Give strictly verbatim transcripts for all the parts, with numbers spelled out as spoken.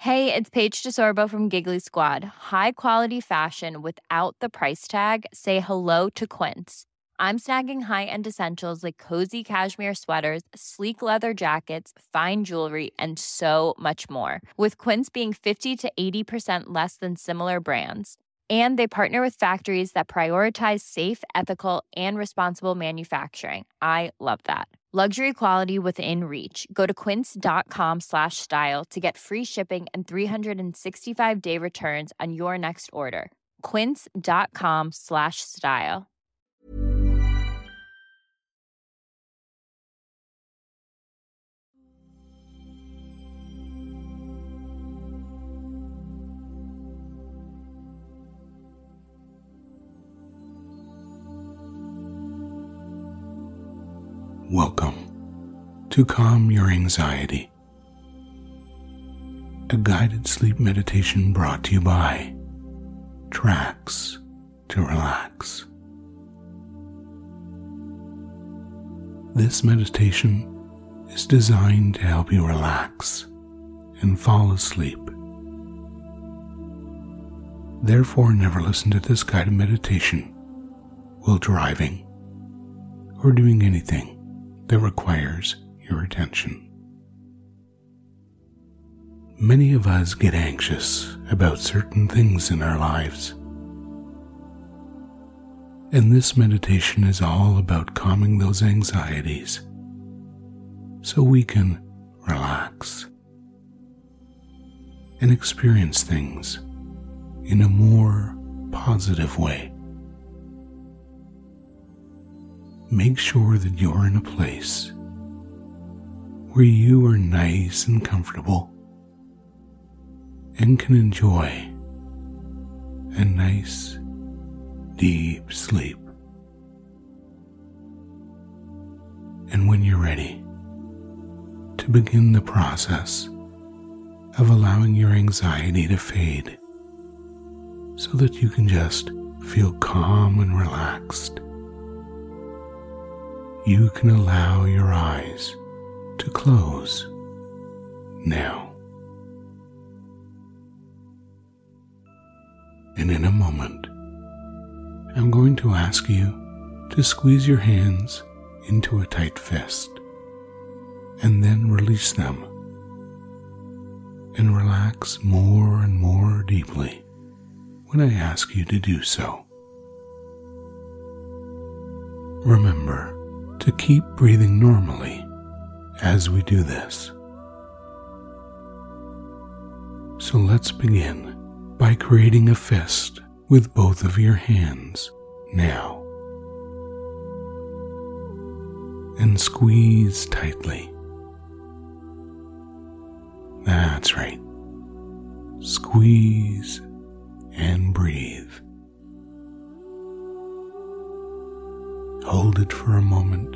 Hey, it's Paige DeSorbo from Giggly Squad. High quality fashion without the price tag. Say hello to Quince. I'm snagging high-end essentials like cozy cashmere sweaters, sleek leather jackets, fine jewelry, and so much more. With Quince being fifty to eighty percent less than similar brands. And they partner with factories that prioritize safe, ethical, and responsible manufacturing. I love that. Luxury quality within reach. Go to quince.com slash style to get free shipping and three sixty-five day returns on your next order. Quince.com slash style. Welcome to Calm Your Anxiety, a guided sleep meditation brought to you by Tracks to Relax. This meditation is designed to help you relax and fall asleep. Therefore, never listen to this guided meditation while driving or doing anything that requires your attention. Many of us get anxious about certain things in our lives, and this meditation is all about calming those anxieties so we can relax and experience things in a more positive way. Make sure that you're in a place where you are nice and comfortable and can enjoy a nice, deep sleep. And when you're ready to begin the process of allowing your anxiety to fade so that you can just feel calm and relaxed, you can allow your eyes to close now. And in a moment, I'm going to ask you to squeeze your hands into a tight fist and then release them and relax more and more deeply when I ask you to do so. Remember to keep breathing normally as we do this. So let's begin by creating a fist with both of your hands now. And squeeze tightly. That's right. Squeeze and breathe. Hold it for a moment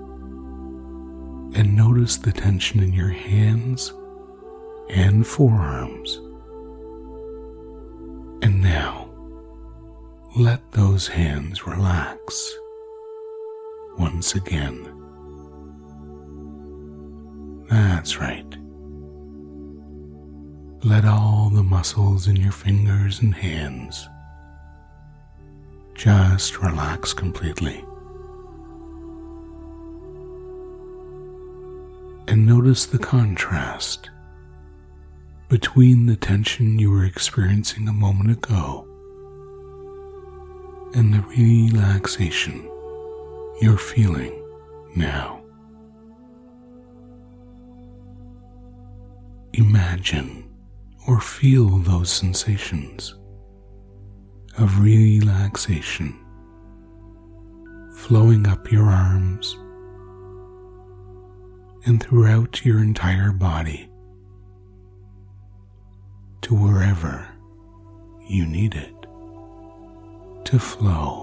and notice the tension in your hands and forearms. And now, let those hands relax once again. That's right. Let all the muscles in your fingers and hands just relax completely. And notice the contrast between the tension you were experiencing a moment ago and the relaxation you're feeling now. Imagine or feel those sensations of relaxation flowing up your arms and throughout your entire body to wherever you need it to flow.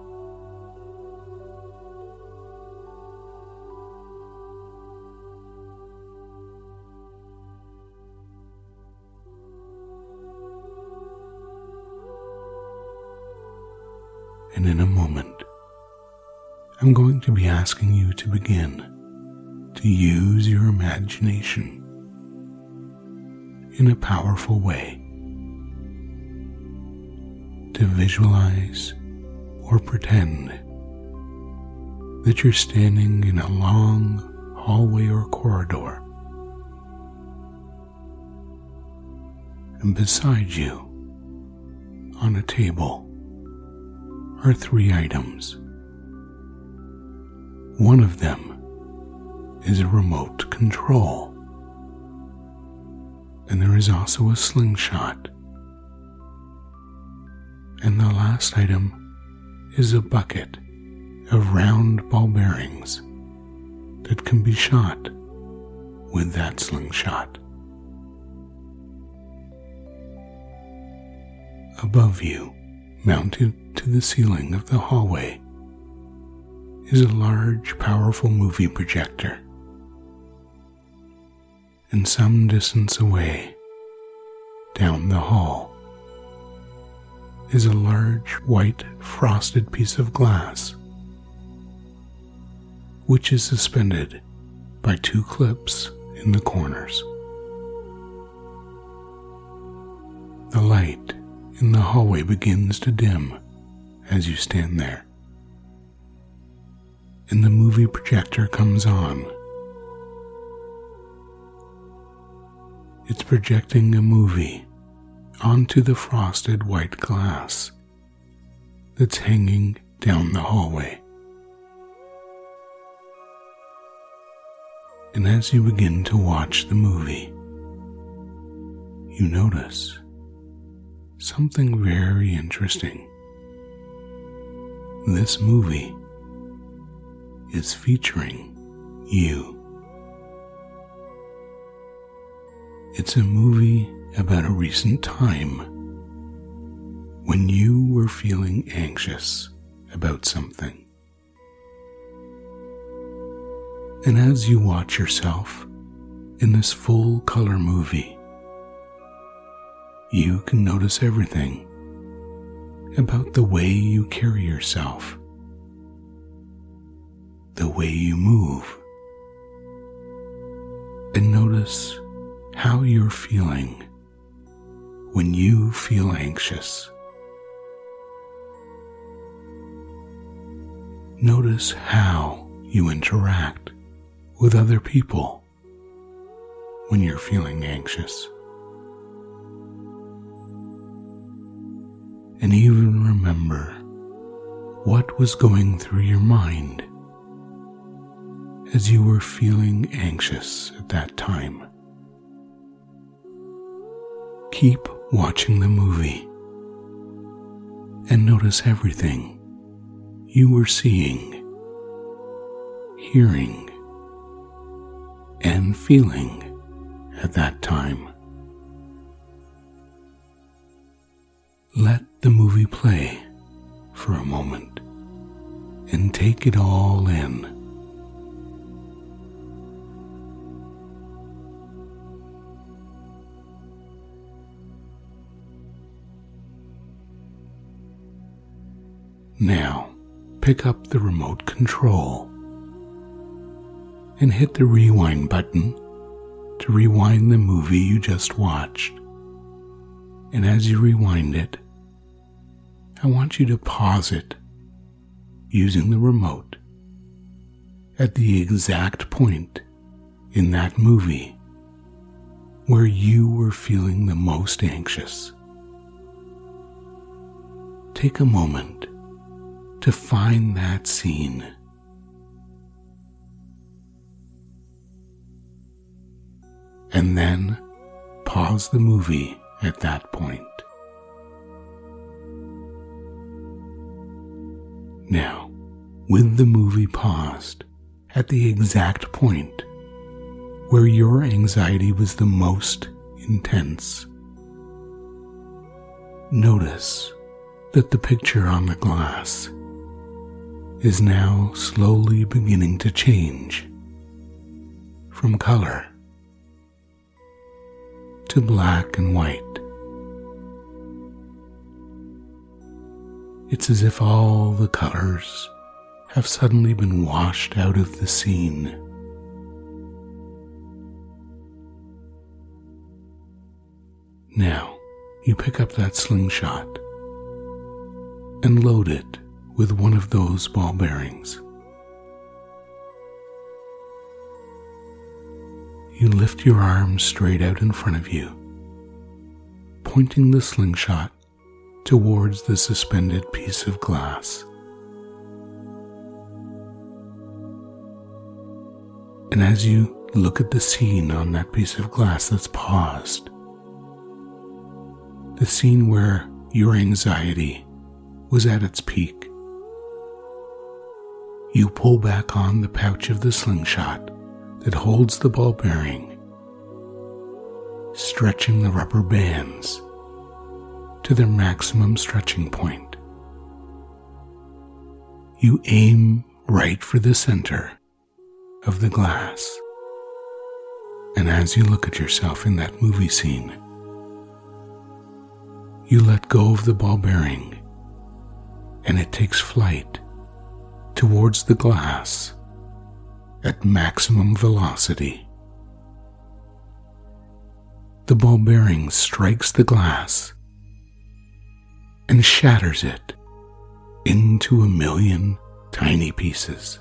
And in a moment, I'm going to be asking you to begin to use your imagination in a powerful way. To visualize or pretend that you're standing in a long hallway or corridor, and beside you on a table are three items. One of them is a remote control, and there is also a slingshot. And the last item is a bucket of round ball bearings that can be shot with that slingshot. Above you, mounted to the ceiling of the hallway, is a large, powerful movie projector. And some distance away, down the hall, is a large, white, frosted piece of glass, which is suspended by two clips in the corners. The light in the hallway begins to dim as you stand there, and the movie projector comes on. It's projecting a movie onto the frosted white glass that's hanging down the hallway. And as you begin to watch the movie, you notice something very interesting. This movie is featuring you. It's a movie about a recent time when you were feeling anxious about something. And as you watch yourself in this full color movie, you can notice everything about the way you carry yourself, the way you move, and notice how you're feeling when you feel anxious. Notice how you interact with other people when you're feeling anxious. And even remember what was going through your mind as you were feeling anxious at that time. Keep watching the movie and notice everything you were seeing, hearing, and feeling at that time. Let the movie play for a moment and take it all in. Now, pick up the remote control and hit the rewind button to rewind the movie you just watched. And as you rewind it, I want you to pause it using the remote at the exact point in that movie where you were feeling the most anxious. Take a moment to find that scene. And then pause the movie at that point. Now, with the movie paused at the exact point where your anxiety was the most intense, notice that the picture on the glass is now slowly beginning to change from color to black and white. It's as if all the colors have suddenly been washed out of the scene. Now, you pick up that slingshot and load it with one of those ball bearings. You lift your arms straight out in front of you, pointing the slingshot towards the suspended piece of glass. And as you look at the scene on that piece of glass that's paused, the scene where your anxiety was at its peak, you pull back on the pouch of the slingshot that holds the ball bearing, stretching the rubber bands to their maximum stretching point. You aim right for the center of the glass, and as you look at yourself in that movie scene, you let go of the ball bearing, and it takes flight towards the glass at maximum velocity. The ball bearing strikes the glass and shatters it into a million tiny pieces.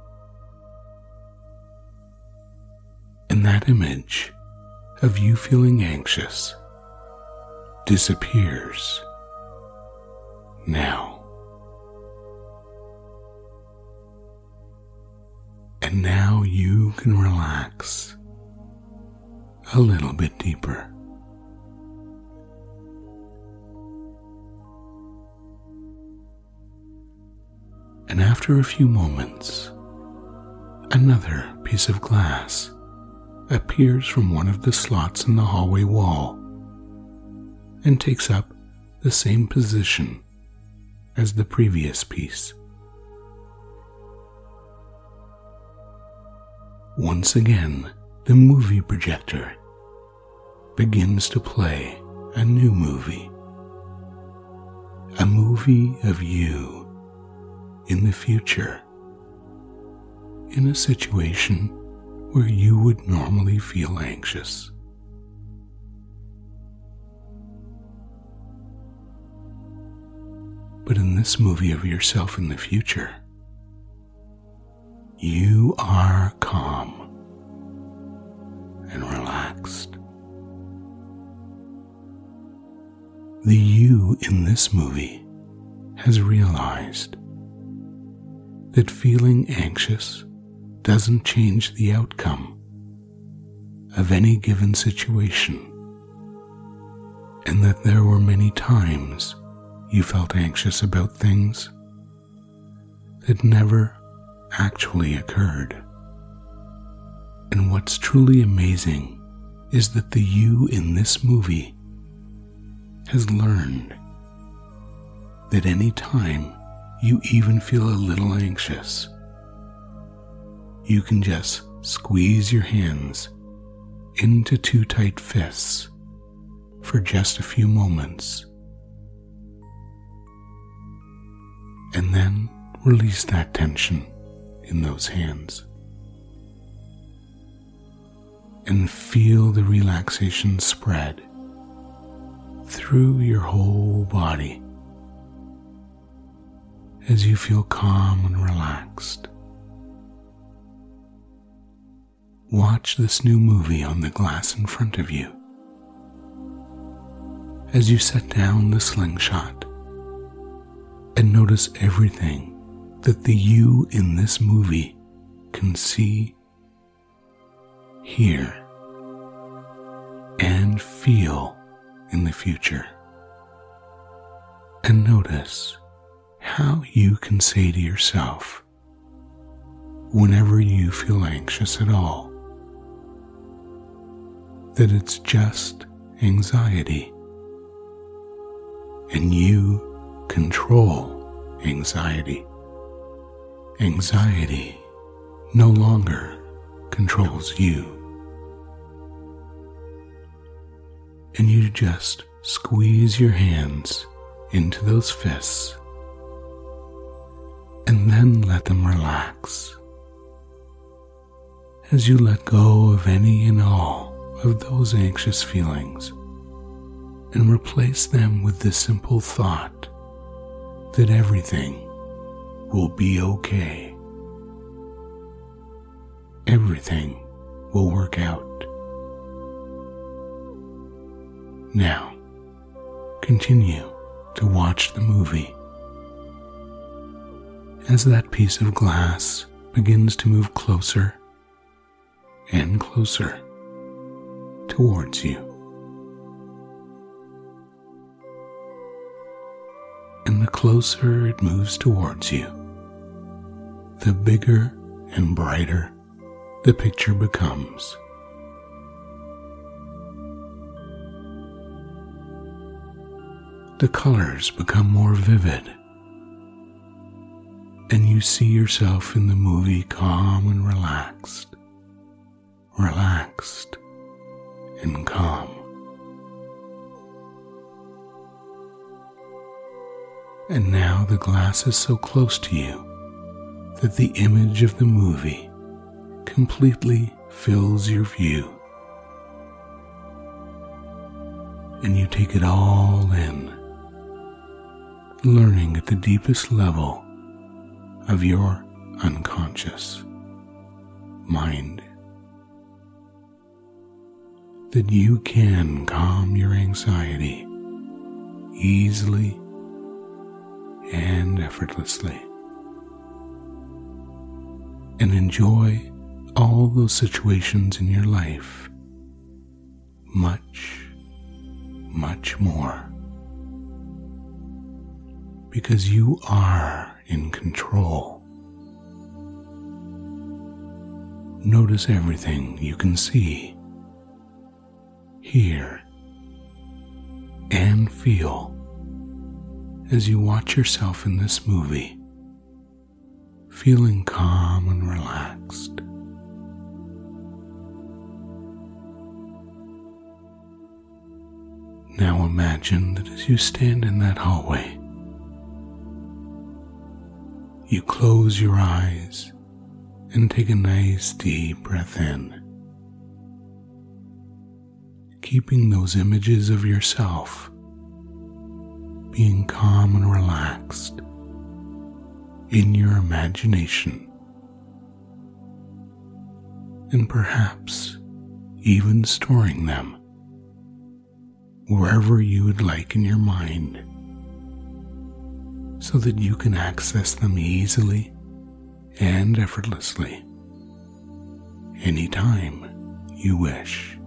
And that image of you feeling anxious disappears now. And now you can relax a little bit deeper. And after a few moments, another piece of glass appears from one of the slots in the hallway wall and takes up the same position as the previous piece. Once again, the movie projector begins to play a new movie. A movie of you in the future, in a situation where you would normally feel anxious. But in this movie of yourself in the future, you are calm and relaxed. The you in this movie has realized that feeling anxious doesn't change the outcome of any given situation, and that there were many times you felt anxious about things that never actually occurred. And what's truly amazing is that the you in this movie has learned that any time you even feel a little anxious, you can just squeeze your hands into two tight fists for just a few moments, and then release that tension in those hands and feel the relaxation spread through your whole body as you feel calm and relaxed. Watch this new movie on the glass in front of you as you set down the slingshot and notice everything that the you in this movie can see, hear, and feel in the future. And notice how you can say to yourself, whenever you feel anxious at all, that it's just anxiety, and you control anxiety. Anxiety no longer controls you. And you just squeeze your hands into those fists and then let them relax as you let go of any and all of those anxious feelings and replace them with the simple thought that everything will be okay. Everything will work out. Now, continue to watch the movie. As that piece of glass begins to move closer and closer towards you. And the closer it moves towards you, the bigger and brighter the picture becomes. The colors become more vivid, and you see yourself in the movie calm and relaxed, relaxed and calm. And now the glass is so close to you that the image of the movie completely fills your view, and you take it all in, learning at the deepest level of your unconscious mind that you can calm your anxiety easily and effortlessly, and enjoy all those situations in your life much, much more, because you are in control. Notice everything you can see, hear, and feel as you watch yourself in this movie, feeling calm and relaxed. Now imagine that as you stand in that hallway, you close your eyes and take a nice deep breath in, keeping those images of yourself being calm and relaxed in your imagination, and perhaps even storing them wherever you would like in your mind, so that you can access them easily and effortlessly anytime you wish.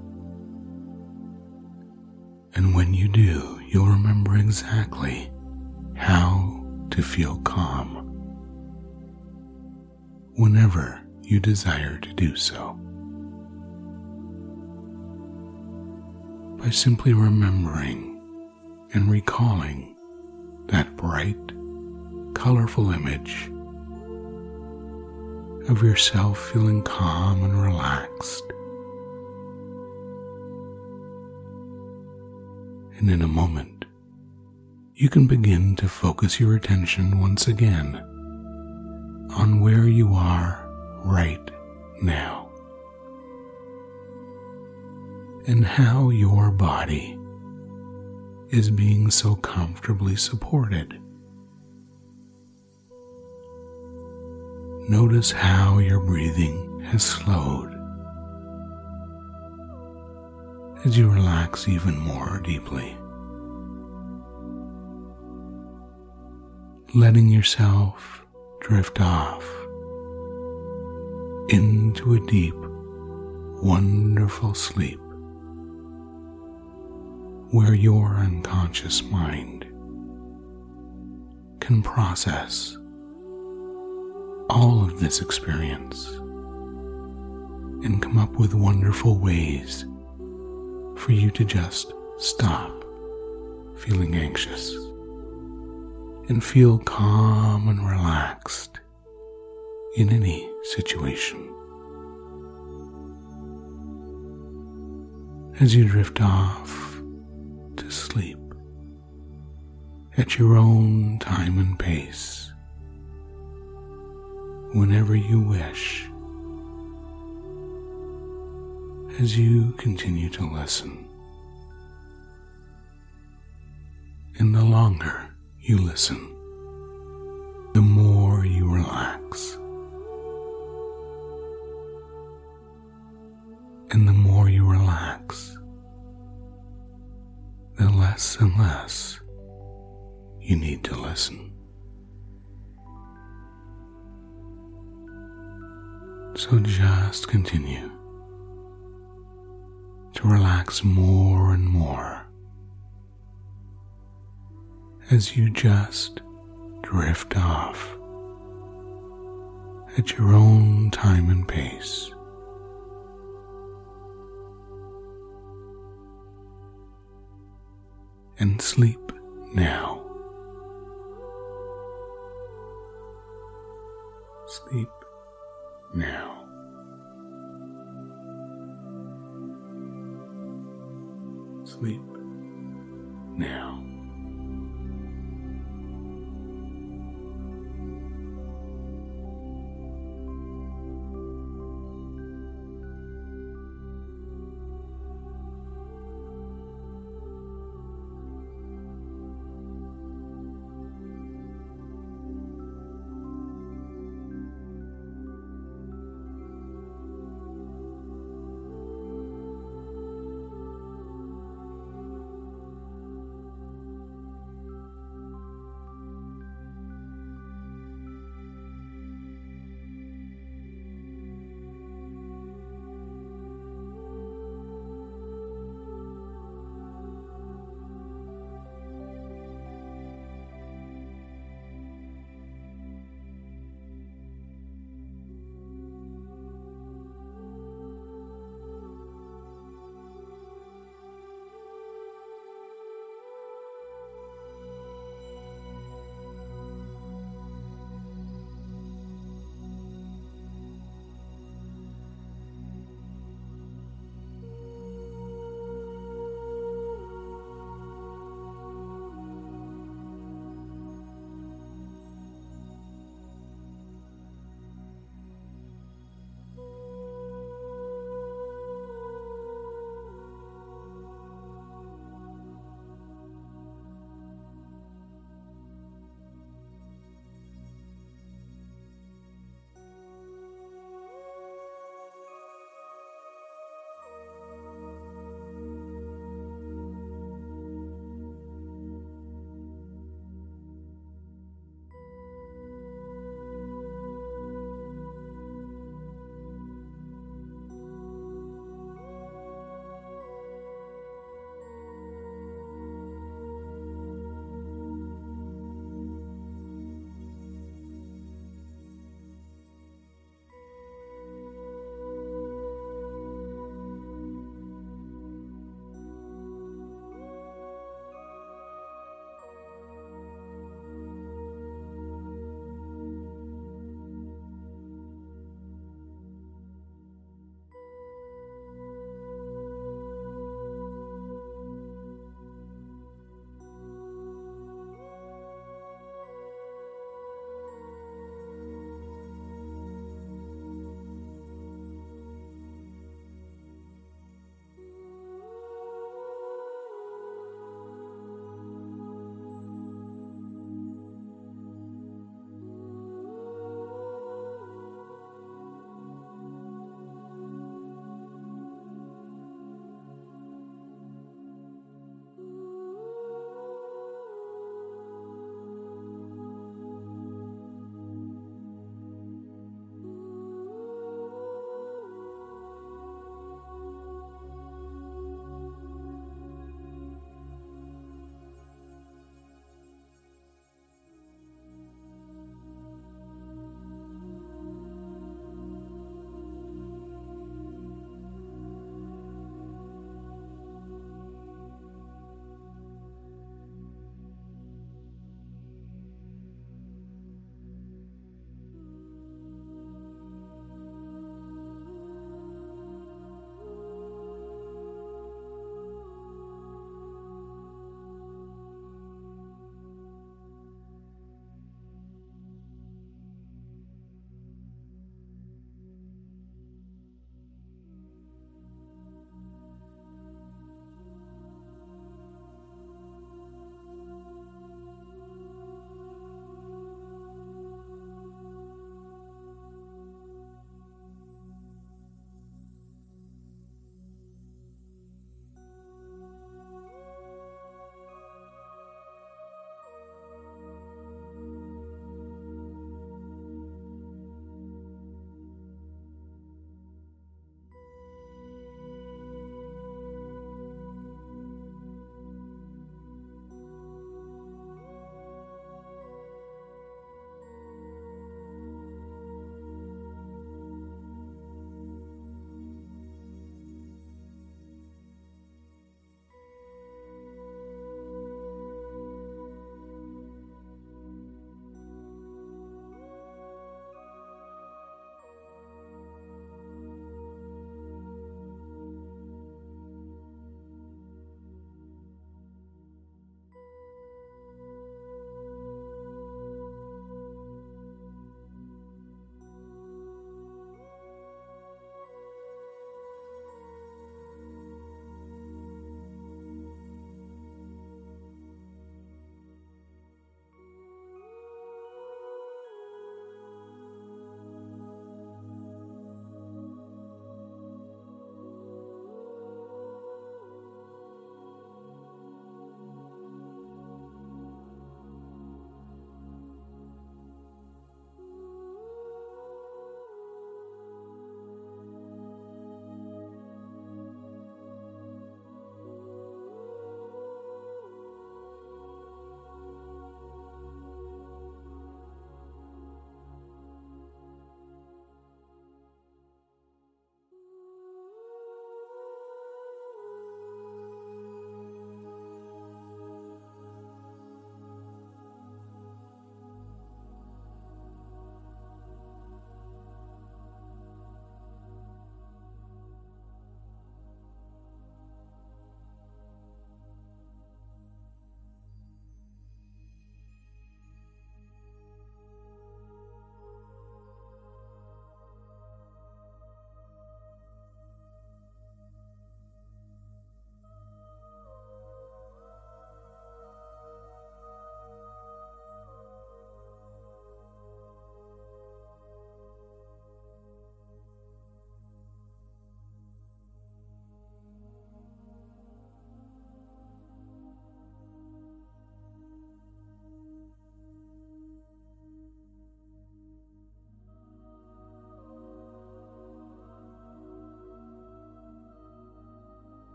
And when you do, you'll remember exactly how to feel calm whenever you desire to do so, by simply remembering and recalling that bright, colorful image of yourself feeling calm and relaxed. And in a moment, you can begin to focus your attention once again on where you are right now, and how your body is being so comfortably supported. Notice how your breathing has slowed as you relax even more deeply, letting yourself drift off into a deep, wonderful sleep where your unconscious mind can process all of this experience and come up with wonderful ways for you to just stop feeling anxious and feel calm and relaxed in any situation. As you drift off to sleep at your own time and pace, whenever you wish, as you continue to listen And the longer you listen, the more you relax. And the more you relax, the less and less you need to listen. So just continue to relax more and more as you just drift off at your own time and pace. And sleep now. Sleep now. Sleep now.